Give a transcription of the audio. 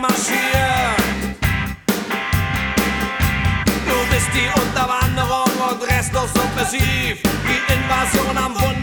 marschiert. Du bist die Unterwanderung und restlos subversiv, die Invasion am Wunsch